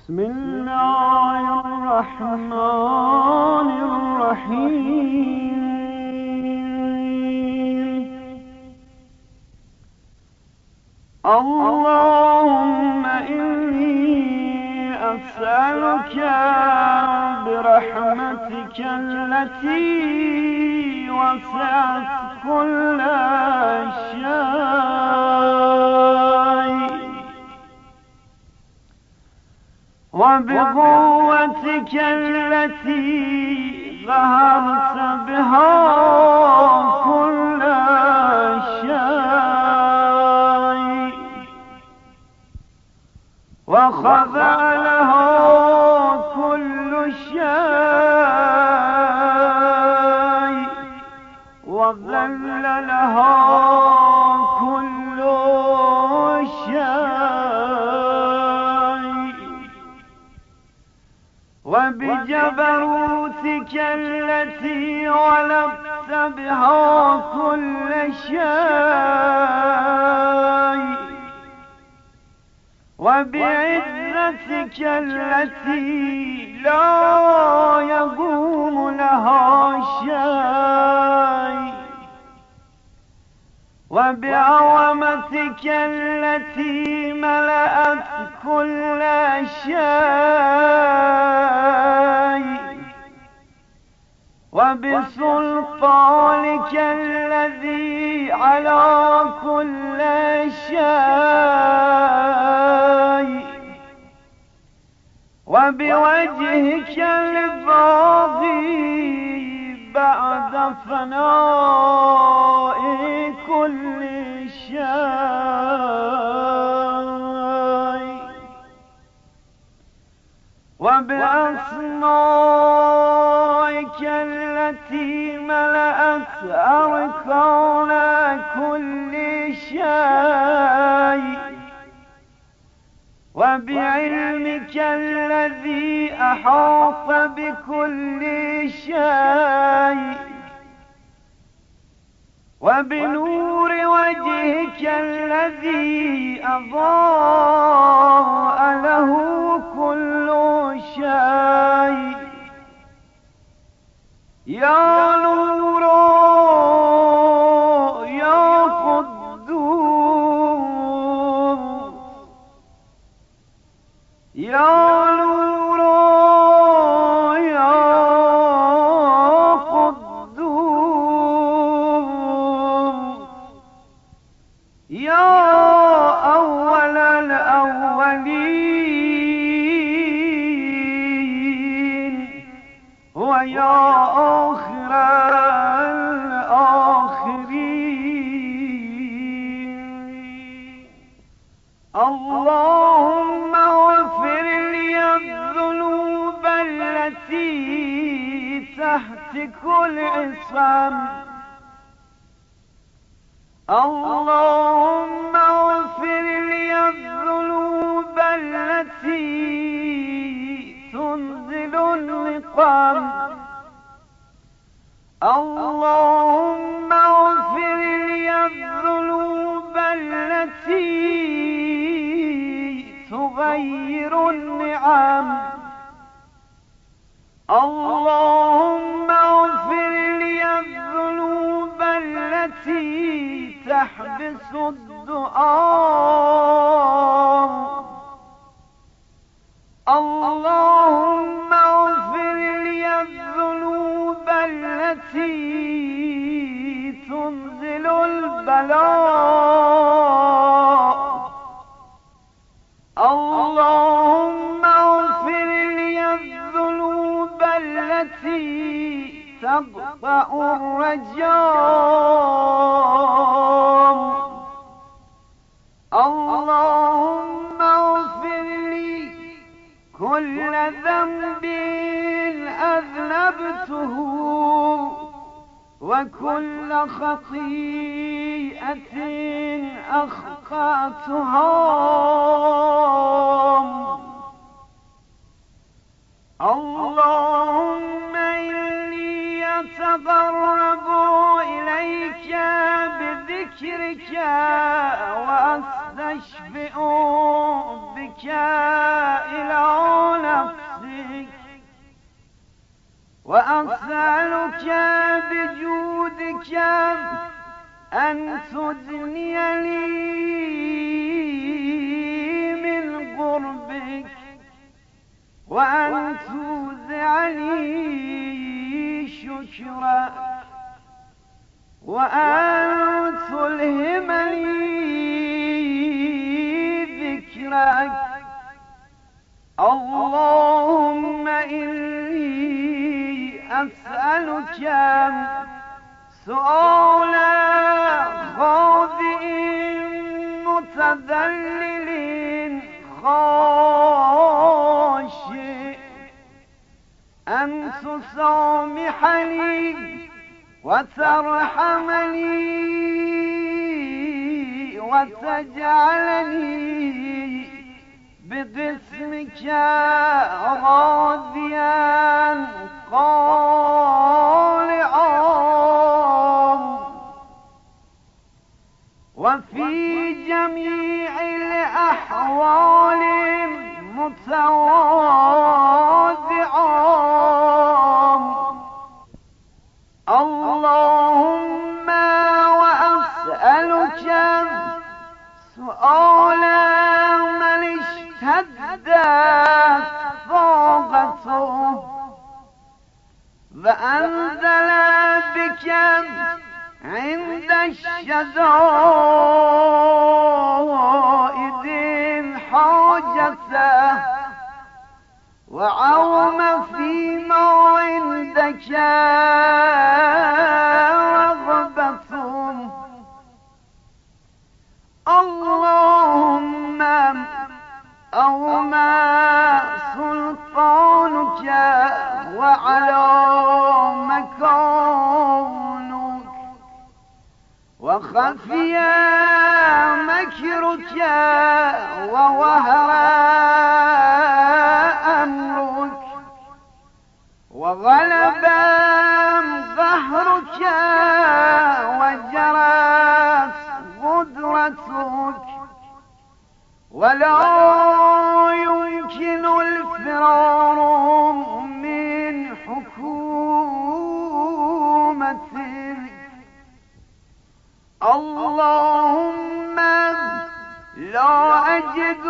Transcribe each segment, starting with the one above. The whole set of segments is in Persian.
بسم الله الرحمن الرحيم. اللهم إني أسألك برحمتك التي وسعت كل شيء وبقوتك التي ظهرت بها كل شيء وخضع له كل شيء وذل له كل شيء وبجبروتك التي غلبت بها كل شيء وبعزتك التي لا يقوم لها شيء وبعظمتك التي ملأت كل شيء وبسلطانك الذي على كل شيء وبوجهك الباقي بعد فناء كل شيء وبأسمائك التي ملأت أركان كل شيء وبعلمك الذي أحاط بكل شيء وبنور وجهك الذي أضاء له كل شيء يا نور يا قدوس يا نور يا قدوس يا أول الأولين ويا آخر الآخرين. اللهم اغفر لي الذنوب التي تحت كل اسم. اللهم اغفر لي الذنوب التي تنزل النقم. اللهم اغفر لي الذنوب التي تغير النعم. اللهم اغفر لي الذنوب التي تحبس الدعاء. اللهم اغفر لي الذنوب التي تنزل البلاء. اللهم اغفر لي الذنوب التي تقطع الرجاء. اللهم اغفر لي كل ذنب أذنبته وكل خطيئة أخطأتها. اللهم إني أتقرب إليك بذكرك وأستشفئ بك إلى وأسألك بجودك أن تدني لي من قربك، وأن توزعني شكرك، وأن تلهمني ذكرك. اللهم إني أسألك سؤال خاضع متذلل خاشع، أن تسامحني وترحمني وتجعلني بقسمك راضيا قانعا، وفي جميع الأحوال متواضعا. اللهم وأسألك سؤال من اشتدت طاقته فأنزل بك عند الشدائد حاجته، وعوم فيما عندك رغبته. اللهم أومى سلطانك وعلى مكانك، وخفي مكرك ووهر أمرك، وغلب قهرك وجرت قدرتك، ولا يمكن الفرار من حكومتك. اللهم لا أجد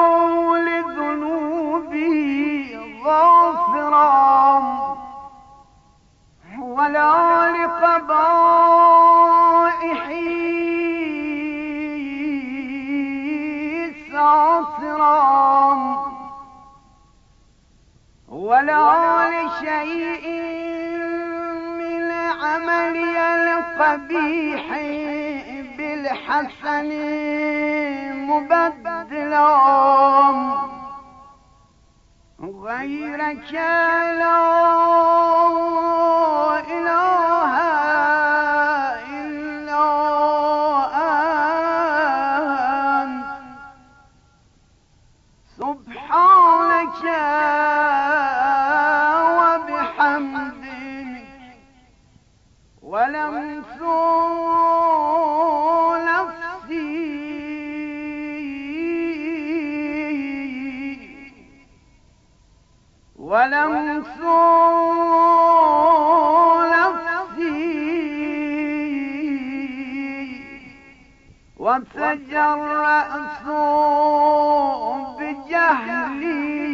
لذنوبي غافرا ولا لقبائحي ساطرا، ولا لشيء من عملي القبيح بالحسن مبدلا، غيرك لا إله إلا أنت، سبحانك وبحمدك، ولمس ولمس نفسي، وتجرأت بجهلي،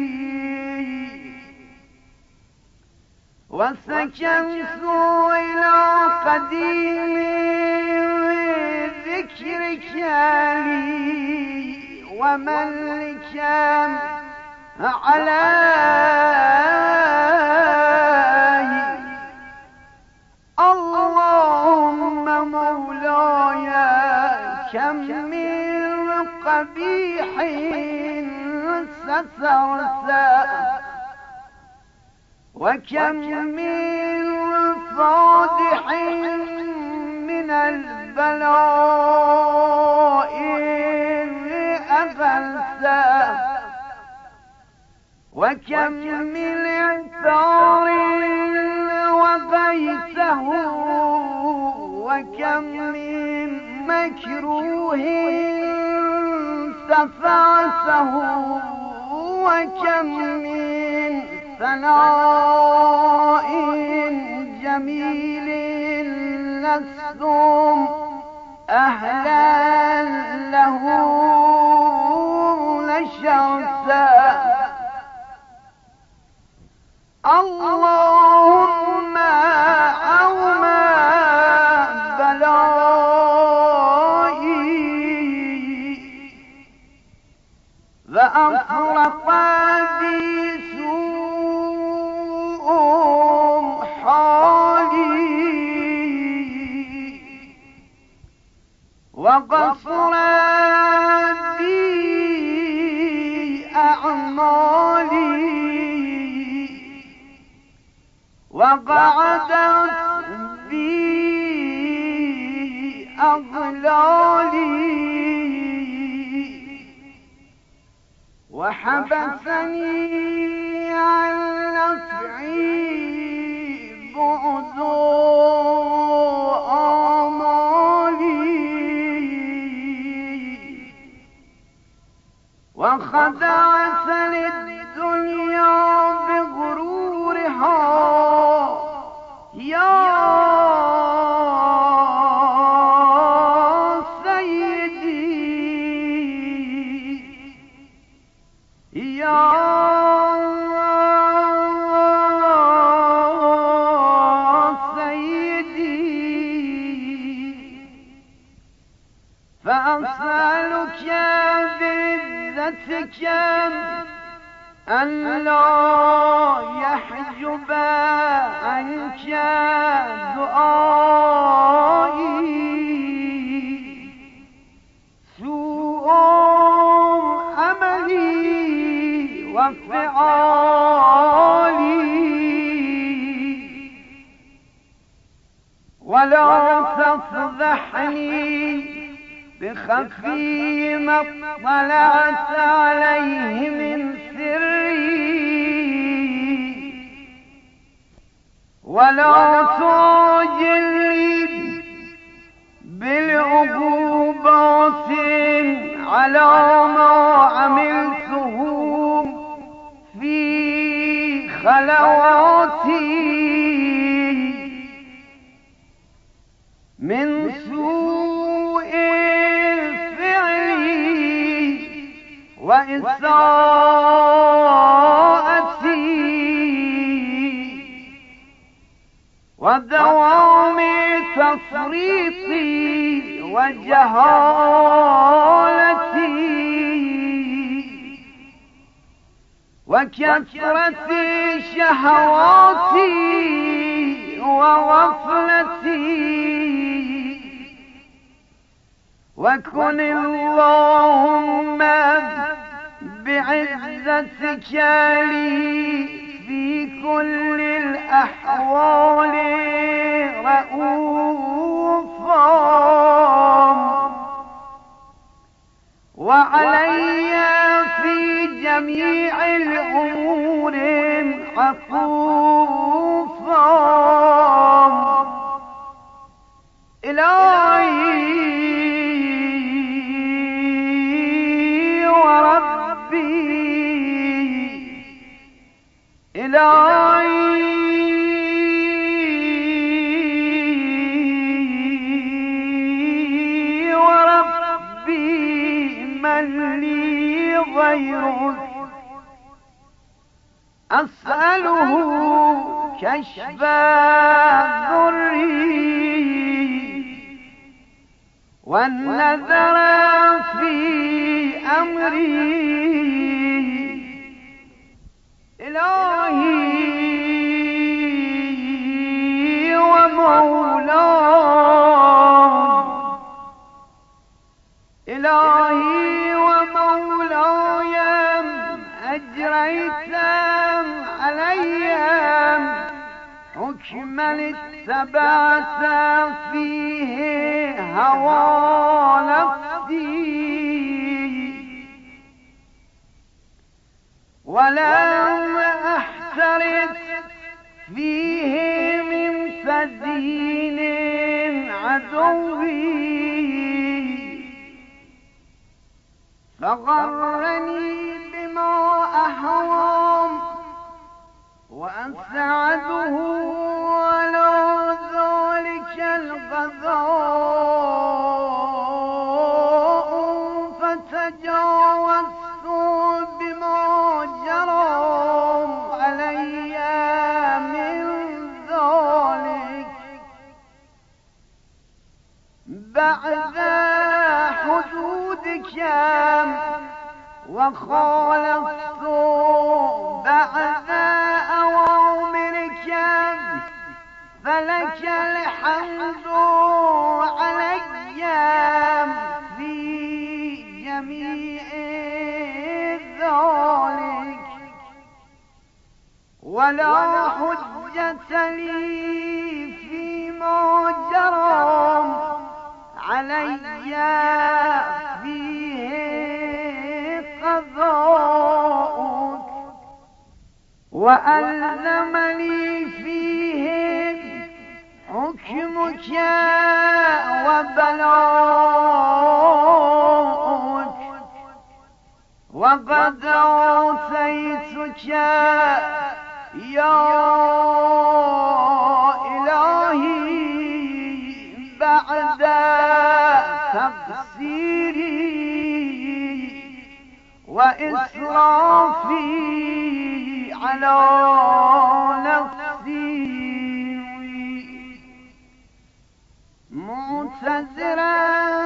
وسكنت إلى قديم ذكرك لي وملك علي. اللهم مولاي كم من قبيح سترت، وكم من فاضح من البلاء أغلت، وكم من اعتار وقيته، وكم من مكروه سفعته، وكم من ثناء جميل لستم أهلا له لشرتا. اللهم عوم بلائي وأفرق بي سوء حالي وقصر بي أعمالي وقعدت بي أغلالي وحبسني عن نفعي بعد آمالي وخدعتني الدنيا بغرورها يا فأسألك بعزتك أن لا يحجب عنك دعائي سوء عملي وفعالي ولا تفضحني بخفي ما اطلعت عليه من سري ولا تعجلني بالعقوبات على ما عملته في خلواتي من سوء وإساءتي ودوام تفريطي وجهالتي وكثرة شهواتي وغفلتي وكن اللهم بعزتك لي في كل الأحوال رؤوفا وعلي في جميع الأمور عطوفا إلهي إلهي وربي من لي غيره أسأله كشف ضري والنذر في أمري إلهي ومولاي إلهي ومولاي أجريت علي حكما اتبعت فيه هوى نفسي ولم أحترس فيه من سدين عدوي فغرني بما أهوى وأسعده على ذلك الغذاء، فتجاوزت بما جرى علي من ذلك بعد حدودك، وخالفت بعد أوامرك، فلك الحمد علي في جميع ذلك، ولا حجة لي فيما جرى علي فيه قضاؤك، وألزمني فيه حكمك وبلاؤك، وقد أوصيتك يا إلهي بعد تقصيري وإسرافي على نفسي، معتذرا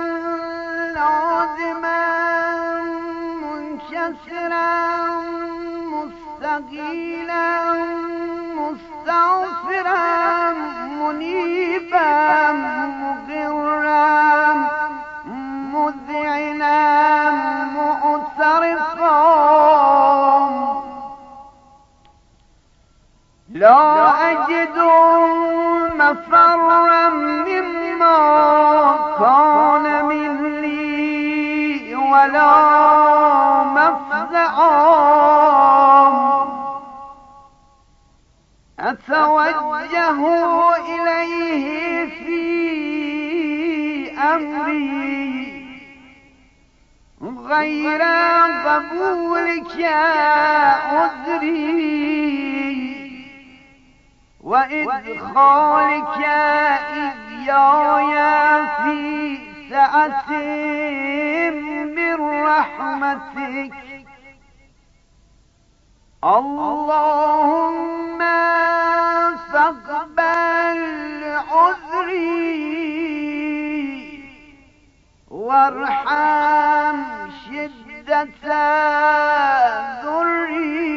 لازما منكسرا مستقيلا مستغفرا منيبا مقرا مذعنا معترفا، لا أجد مفرا مما كان مني ولا مفزعا، أتوجه إليه في أمري غير قبولك عذري وإدخالك إياي في سعة من رحمتك. اللهم فاقبل عذري وارحم شدة ضري،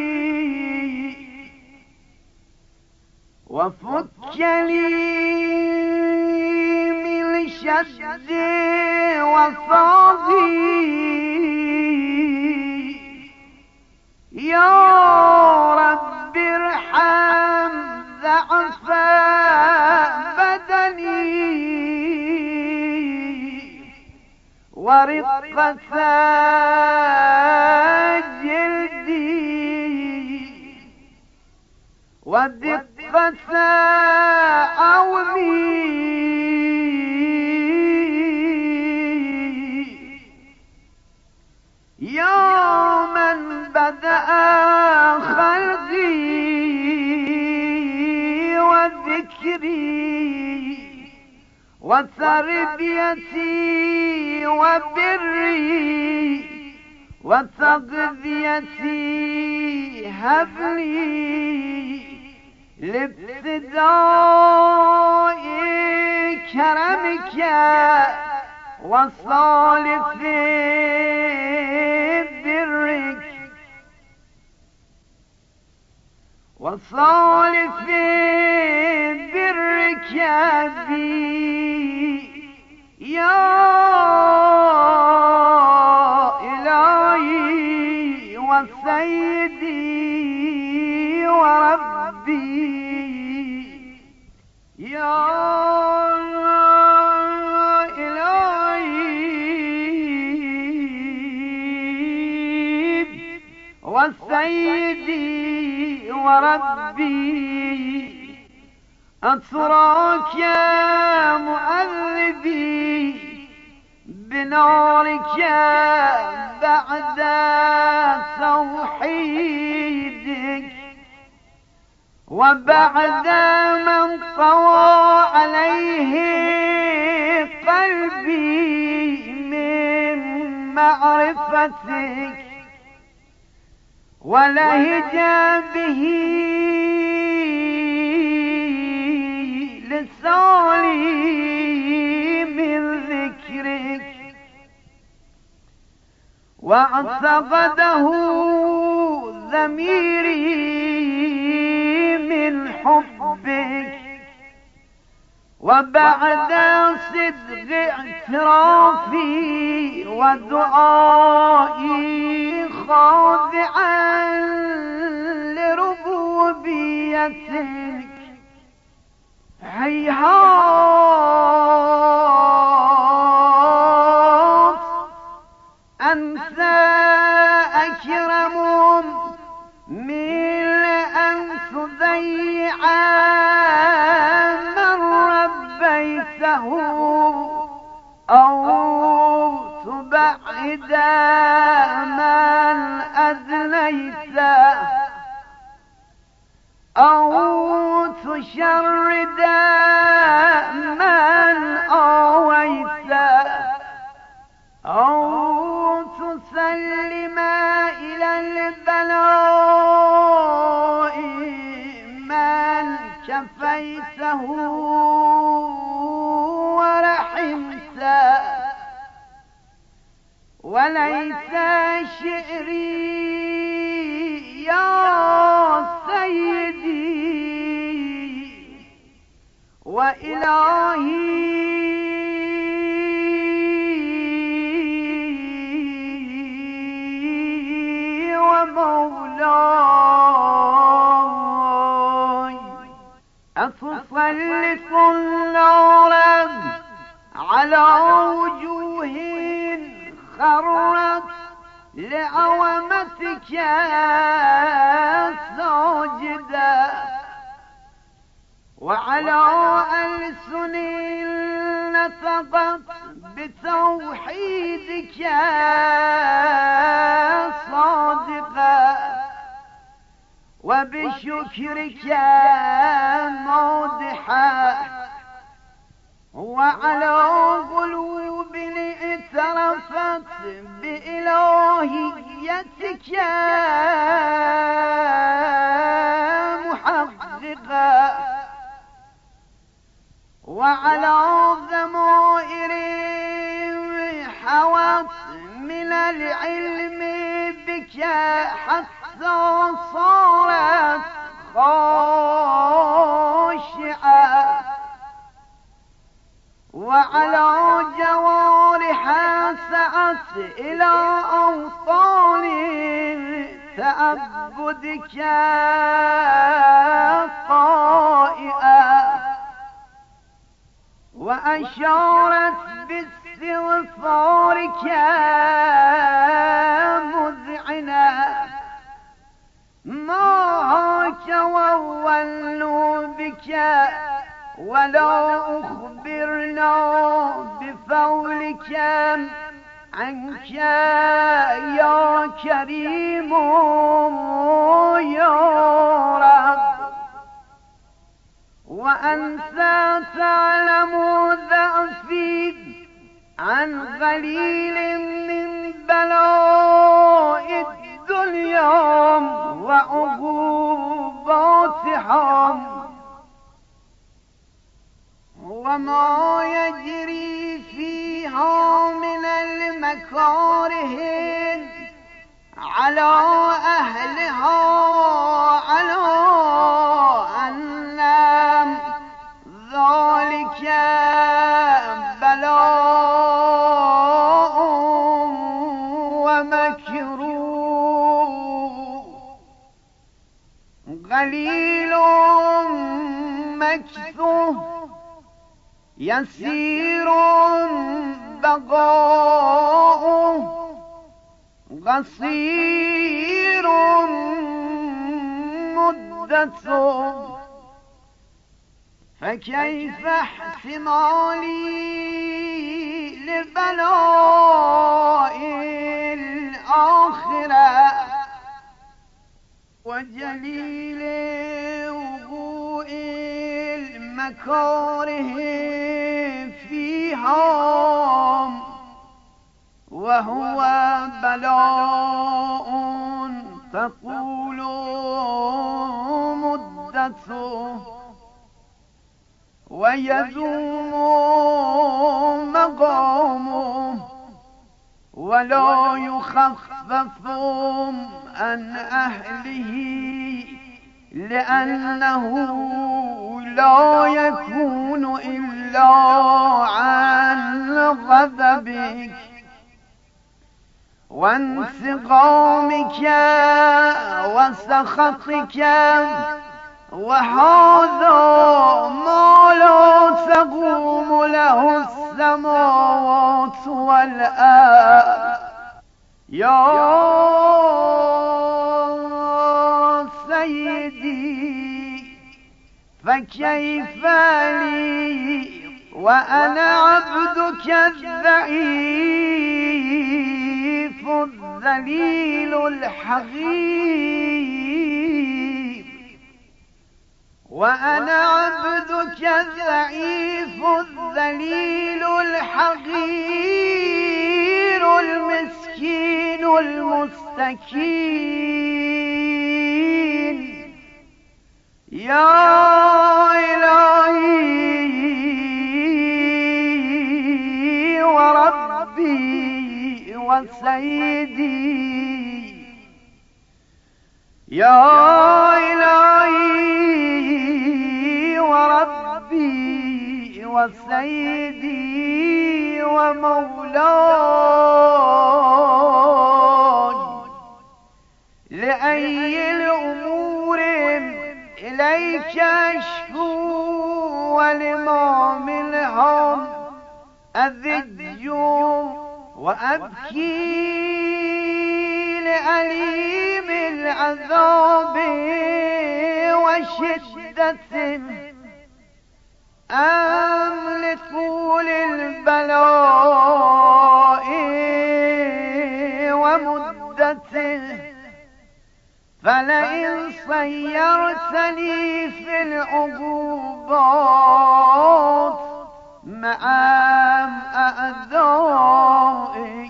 وفك لي من شد وفاضي، يا رب ارحم ضعف بدني ورقة جلدي ودقة عظمي، يا من بدأ خلقي وذكري وتربيتي وبري وتغذيتي، هب لي لابتداء كرمك وصالح برك وصالح برك بي، يا إلهي وسيدي وربي، يا إلهي وسيدي وربي، أتراك يا مؤذبي بنارك بعد توحيدك، وبعد من طوى عليه قلبي من معرفتك ولهج به لساني من ذكرك واعتقده ضميري من حبك وبعد صدق اعترافي ودعائي خاضعا لربوبيتك هيهات أنت أكرم من أن تضيع من ربيته أو تبعد من أدنيته أو تشرد من آويته أو تسلم إلى البلاء من كفيته ورحمته وليس شعري يا سيدي وإلهي ومولاي أتسلط النار على وجوه خرت لعظمتك ساجدة وعلى ألسن نطقت بتوحيدك صادقة وبشكرك مودحة وعلى قلوب اعترفت بإلهيتك محققة وعلى ضمائر حوت من العلم بك حتى صارت خاشعة وعلى جوارح سعت إلى أوطان تعبدك طائعة وأشارت باستغفارك مذعنة ما هاك وولوا بك ولا أخبرنا بفولك عنك يا كريم يا رب وأنت تعلم ضعفي عن قليل من بلاء الدنيا وعقوباتها وما يجري فيها من المكاره على أهلها على أن ذلك بلاء ومكروه قليل مكثوه يسير بقاؤه قصير مدته فكيف احتمالي لبلاء الآخرة وجليل المكاره فيها وهو بلاء تقول مدته ويدوم مقامه ولا يخفف عن أهله لأنه لا يكون إلا عن غضبك وانتقامك وسخطك، وهذا ما لا تقوم له السماوات والأرض. يا سيدي فكيف لي وأنا عبدك الضعيف الذليل الحقير، وأنا عبدك الضعيف الذليل الحقير المسكين المستكين. يا إلهي وربي وسيدي، يا إلهي وربي وسيدي ومولاي، لأي الأمور إليك أشكو ولما منهم أذج وأبكي لأليم العذاب وشدته أم لطول البلاء ومدته، فلئن صيرتني في العقوبات مع أعدائك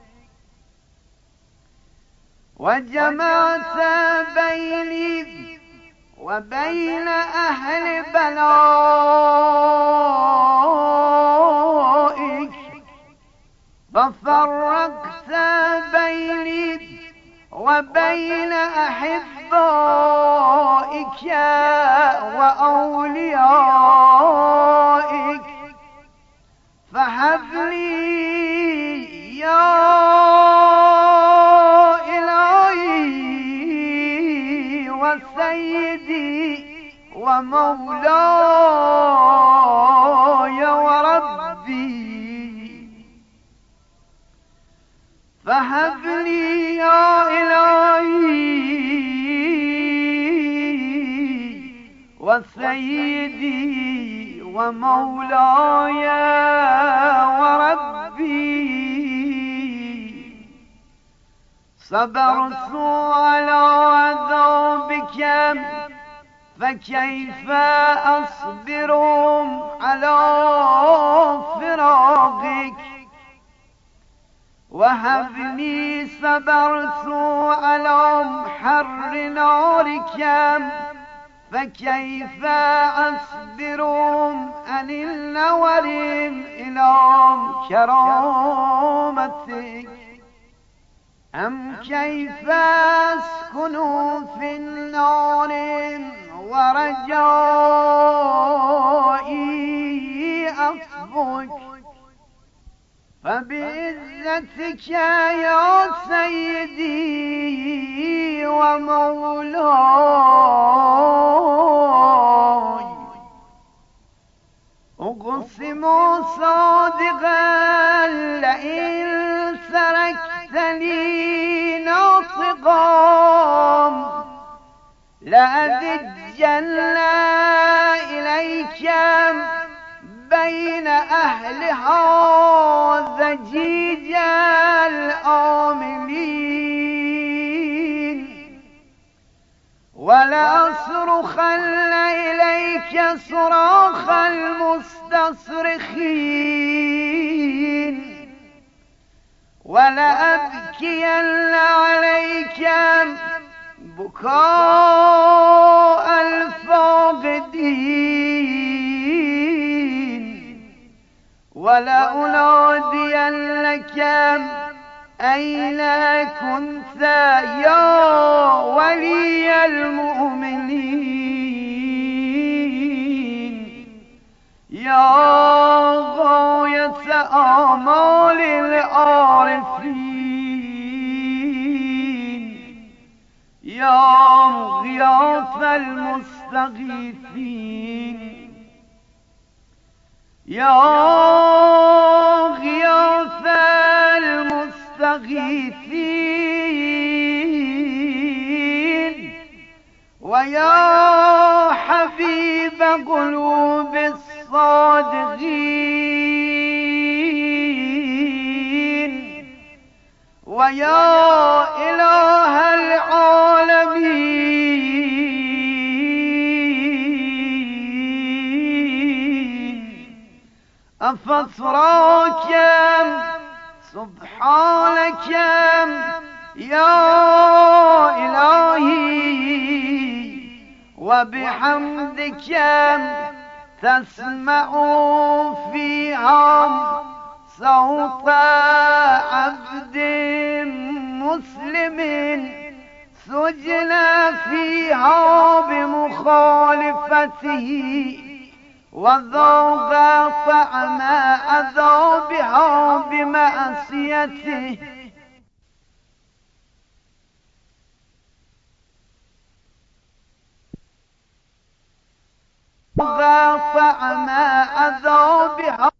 وجمعت بيني وبين أهل بلائك ففرقت بيني وبين أحبائك وأوليائك، فهب لي يا إلهي وسيدي ومولاي وربي، فهب لي يا إلهي وسيدي ومولاي وربي. صبرت على عذابك فكيف أصبر على فراقك، وهبني صبرت على حر نارك فكيف أصبر عن النور إلى كرامتك، أم كيف أسكن في النار ورجائي أطفك، فبعزتك يا سيدي ومولاي أقسم صادقا لئن تركتني ناطقا لأذجن إليك بين أهلها ضجيج الآملين، ولا ولأصرخن إليك صراخ المستصرخين ولأبكين عليك بكاء الفاقدين ولأنادينك أين كنت يا ولي المؤمنين يا غاية آمال العارفين يا غياث المستغيثين يا غياث المستغيثين ويا حبيب قلوب الصادقين ويا إله العالمين أفطراك سبحانك يا إلهي وبحمدك تسمع فيها صوت عبد مسلم سجن فيها بمخالفته وذوق طعم عذابها بمعصيته طعم عذابها